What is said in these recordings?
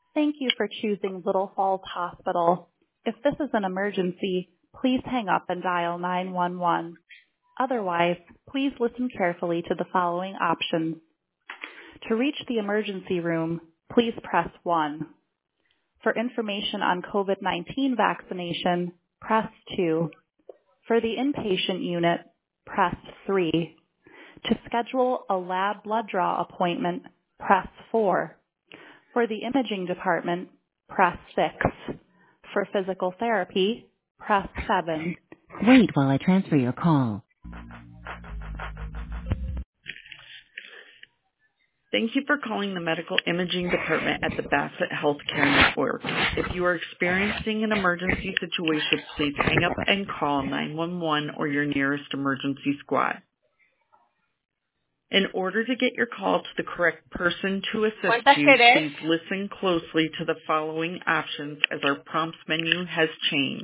Thank you for choosing Little Falls Hospital. If this is an emergency, please hang up and dial 911. Otherwise, please listen carefully to the following options. To reach the emergency room, please press 1. For information on COVID-19 vaccination, press 2. For the inpatient unit, press 3. To schedule a lab blood draw appointment, press 4. For the imaging department, press 6. For physical therapy, press 7. Wait while I transfer your call. Thank you for calling the medical imaging department at the Bassett Healthcare Network. If you are experiencing an emergency situation, please hang up and call 911 or your nearest emergency squad. In order to get your call to the correct person to assist you, please listen closely to the following options as our prompts menu has changed.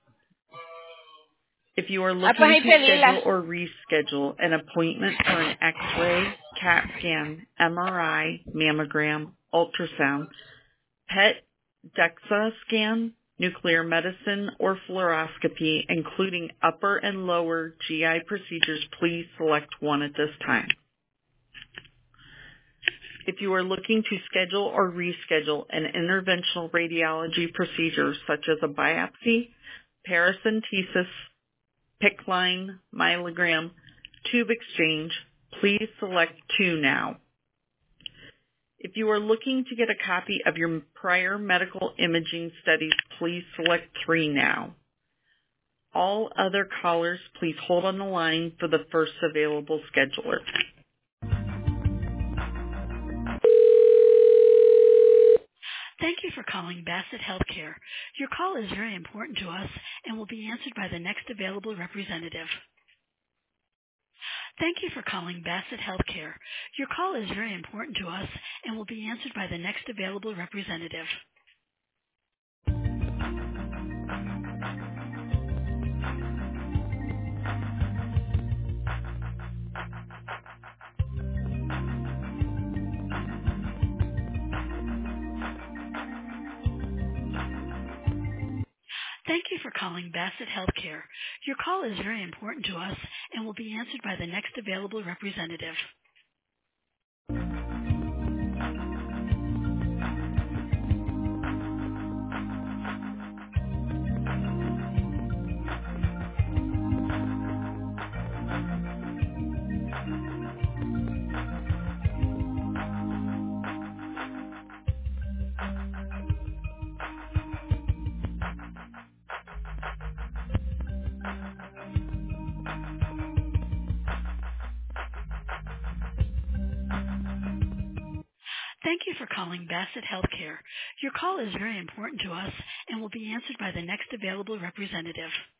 If you are looking to schedule or reschedule an appointment for an X-ray, CAT scan, MRI, mammogram, ultrasound, PET, DEXA scan, nuclear medicine, or fluoroscopy, including upper and lower GI procedures, please select one at this time. If you are looking to schedule or reschedule an interventional radiology procedure such as a biopsy, paracentesis, PICC line, myelogram, tube exchange, please select 2 now. If you are looking to get a copy of your prior medical imaging studies, please select 3 now. All other callers, please hold on the line for the first available scheduler. Thank you for calling Bassett Healthcare. Your call is very important to us and will be answered by the next available representative. Thank you for calling Bassett Healthcare. Your call is very important to us and will be answered by the next available representative. Thank you for calling Bassett Healthcare. Your call is very important to us and will be answered by the next available representative. Thank you for calling Bassett Healthcare. Your call is very important to us and will be answered by the next available representative.